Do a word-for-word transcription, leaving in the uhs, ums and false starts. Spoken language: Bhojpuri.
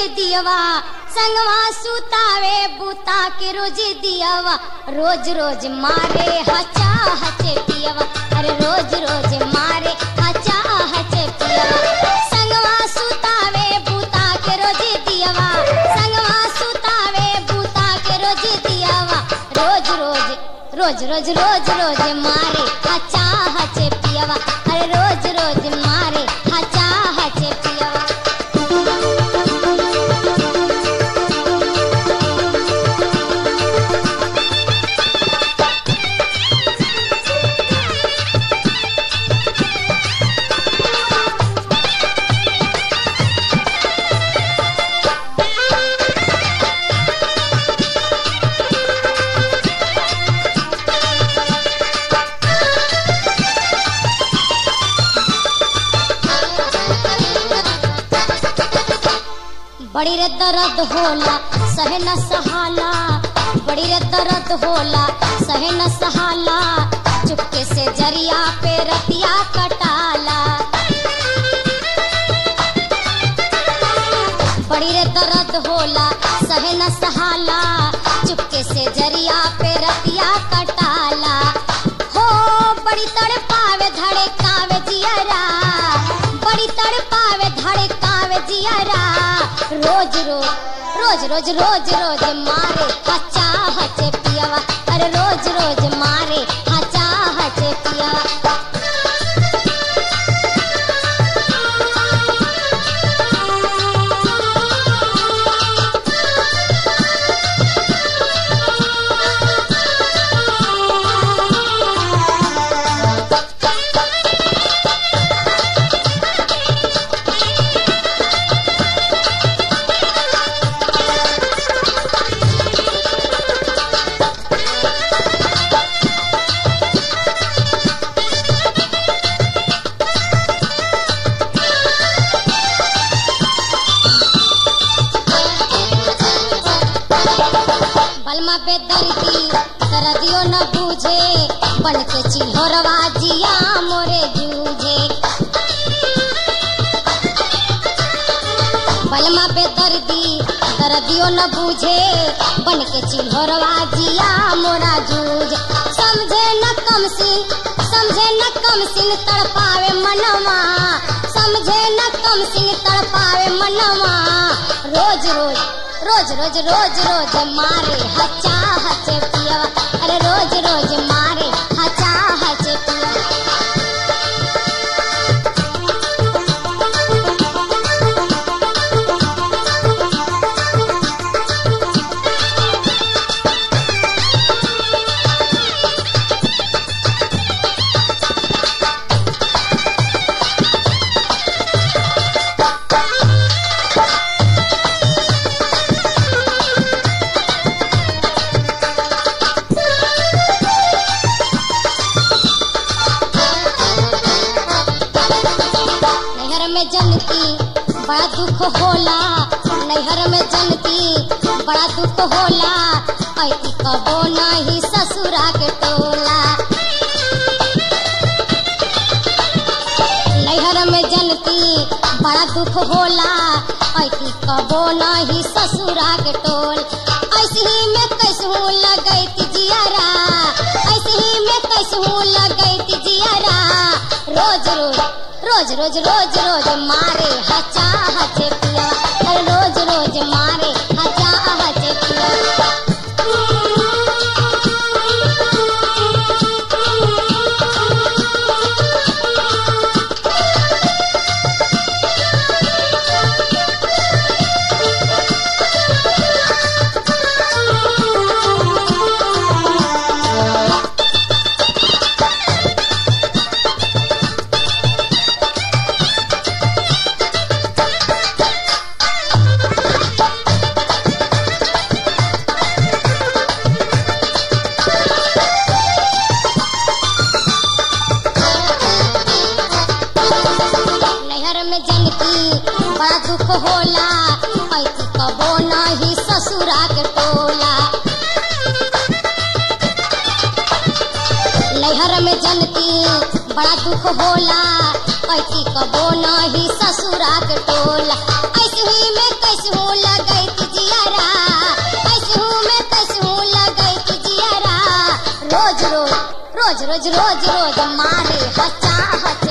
दियवा संगवा सुतावे बुता के रोज दियवा रोज रोज मारे हचा हचे पियवा अरे रोज रोज मारे हचा हचे पियवा संगवा सुतावे बुता के रोज दियवा संगवा सुतावे बुता के रोज दियवा रोज रोज रोज रोज रोज रोज मारे हचा हचे पियवा अरे रोज रोज मारे हचा हचे पियवा। बड़ी रे दर्द होला सहे न सहाला बड़ी रे दर्द होला सहे न सहाला चुपके से जरिया पे रतिया कटाला बड़ी रे दर्द होला सहे न सहाला चुपके से जरिया पे रतिया कटाला हो बड़ी तड़पावे धड़कावे जियरा बड़ी तड़पावे धड़कावे जियरा रोज रोज रोज रोज रोज रोज मारे हचा हचे पियवा अरे रोज रोज मारे हचा हचे पियवा। बेदर्दी दर्दियों न बूझे बन के चिल्होरवा जिया मोरे जूझे बलमा बेदर्दी दर्दियों न बूझे बन के चिल्होरवा जिया मोरा जूझ समझे न कम सिंह समझे न कम सिंह तड़पावे मनवा समझे न कम सिंह तड़पावे मनवा रोज रोज रोज रोज रोज रोज मारे हचा हचे पियवा अरे रोज रोज मारे हचा हचे पियवा। जनती बड़ा दुख होला नैहर में जनती बड़ा दुख होला ऐती कबो नहीं ससुरा के टोला नैहर में जनती बड़ा दुख होला ऐती कबो नहीं ससुरा के टोल ऐसे ही में कैसहू लगैती जियरा ऐसे ही में कैसहू लगैती जियरा रोज रोज रोज रोज रोज रोज मारे हचा हचे पिया अरे रोज रोज मारे हचा हचे पिया। बड़ा दुख होला ऐती कबो नहीं ससुरा के टोला नैहर में जनती बड़ा दुख होला ऐती कबो नहीं ससुरा के टोला ऐसे ही में कैसे होला रोज रोज रोज रोज मारे हचा हच